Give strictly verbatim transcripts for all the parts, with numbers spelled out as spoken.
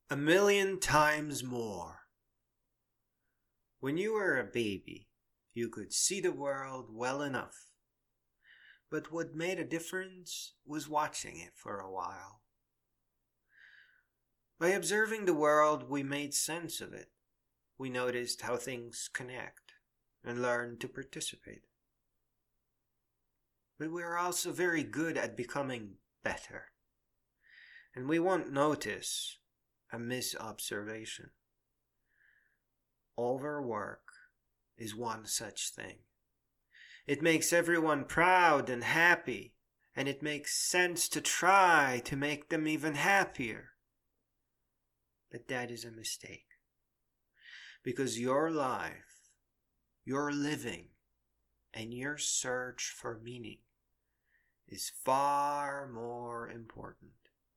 A million times more. When you were a baby, you could see the world well enough. But what made a difference was watching it for a while. By observing the world, we made sense of it. We noticed how things connect and learned to participate. But we are also very good at becoming better. And we won't notice a misobservation. Overwork is one such thing. It makes everyone proud and happy, and it makes sense to try to make them even happier. But that is a mistake. Because your life, your living, and your search for meaning is far more important.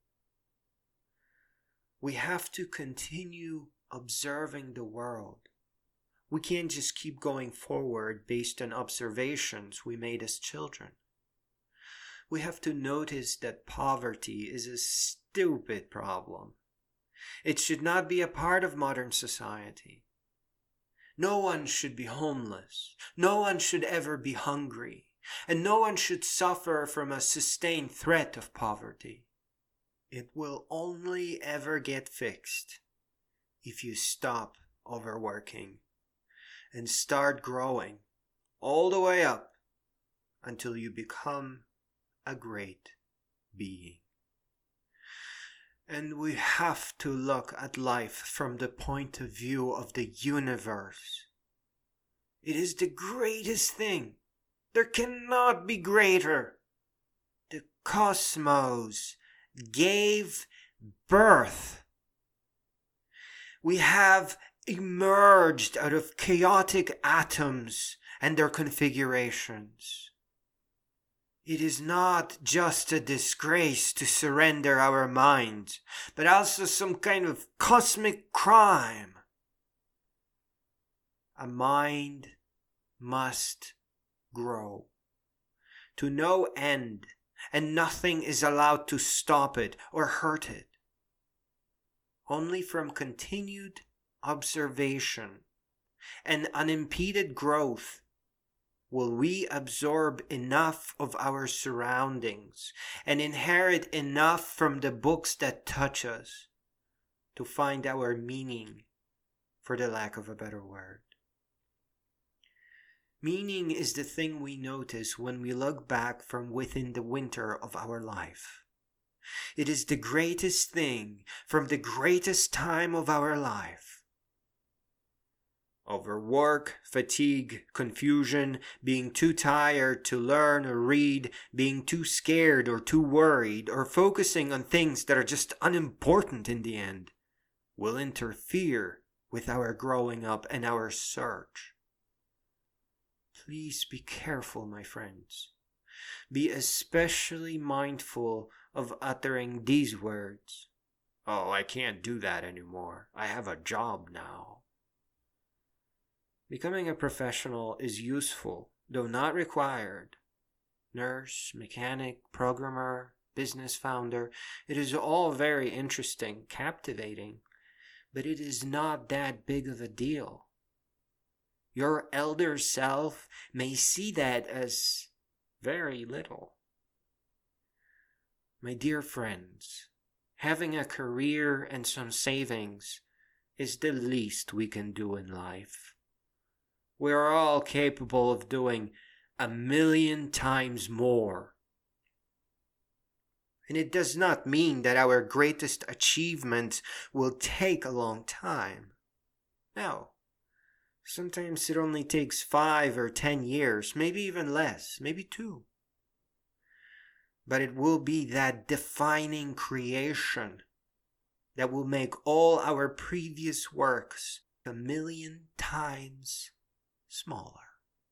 We have to continue observing the world. We can't just keep going forward based on observations we made as children. We have to notice that poverty is a stupid problem. It should not be a part of modern society. No one should be homeless. No one should ever be hungry. And no one should suffer from a sustained threat of poverty. It will only ever get fixed if you stop overworking and start growing all the way up until you become a great being. And we have to look at life from the point of view of the universe. It is the greatest thing. There cannot be greater. The cosmos gave birth. We have emerged out of chaotic atoms and their configurations. It is not just a disgrace to surrender our minds, but also some kind of cosmic crime. A mind must grow to no end, and nothing is allowed to stop it or hurt it. Only from continued observation and unimpeded growth will we absorb enough of our surroundings and inherit enough from the books that touch us to find our meaning, for the lack of a better word. Meaning is the thing we notice when we look back from within the winter of our life. It is the greatest thing from the greatest time of our life. Overwork, fatigue, confusion, being too tired to learn or read, being too scared or too worried, or focusing on things that are just unimportant in the end, will interfere with our growing up and our search. Please be careful, my friends. Be especially mindful of uttering these words. Oh, I can't do that anymore. I have a job now. Becoming a professional is useful, though not required. Nurse, mechanic, programmer, business founder, it is all very interesting, captivating, but it is not that big of a deal. Your elder self may see that as very little. My dear friends, having a career and some savings is the least we can do in life. We are all capable of doing a million times more. And it does not mean that our greatest achievements will take a long time. No. Sometimes it only takes five or ten years, maybe even less, maybe two. But it will be that defining creation that will make all our previous works a million times smaller.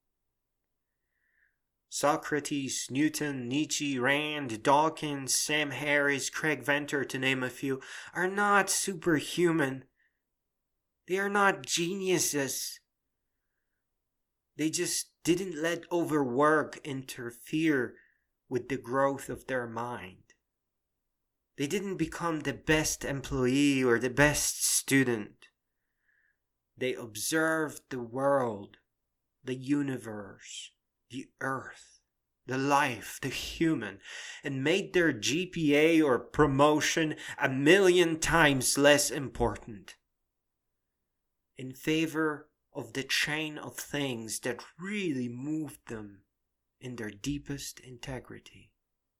Socrates, Newton, Nietzsche, Rand, Dawkins, Sam Harris, Craig Venter, to name a few, are not superhuman. They are not geniuses. They just didn't let overwork interfere with the growth of their mind. They didn't become the best employee or the best student. They observed the world, the universe, the earth, the life, the human, and made their G P A or promotion a million times less important in favor of the chain of things that really moved them in their deepest integrity.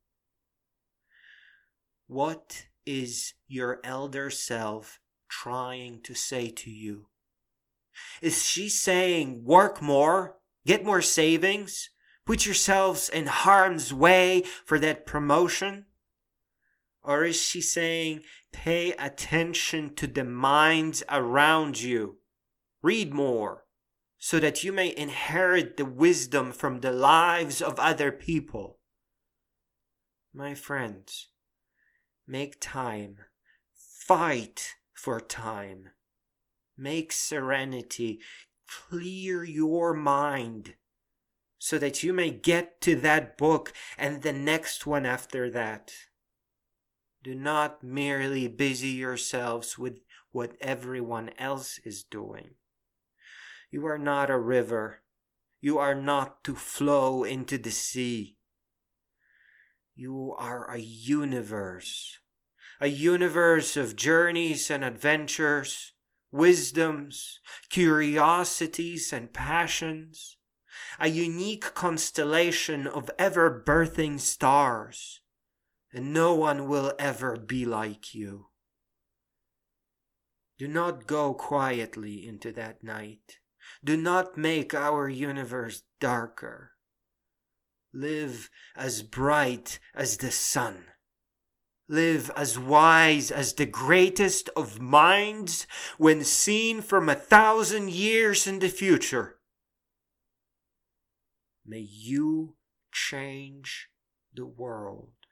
What is your elder self trying to say to you? Is she saying, work more, get more savings, put yourselves in harm's way for that promotion? Or is she saying, pay attention to the minds around you, read more, so that you may inherit the wisdom from the lives of other people? My friends, make time, fight for time. Make serenity, clear your mind so that you may get to that book and the next one after that. Do not merely busy yourselves with what everyone else is doing. You are not a river. You are not to flow into the sea. You are a universe, a universe of journeys and adventures, wisdoms, curiosities, and passions, a unique constellation of ever-birthing stars, and no one will ever be like you. Do not go quietly into that night. Do not make our universe darker. Live as bright as the sun. Live as wise as the greatest of minds when seen from a thousand years in the future. May you change the world.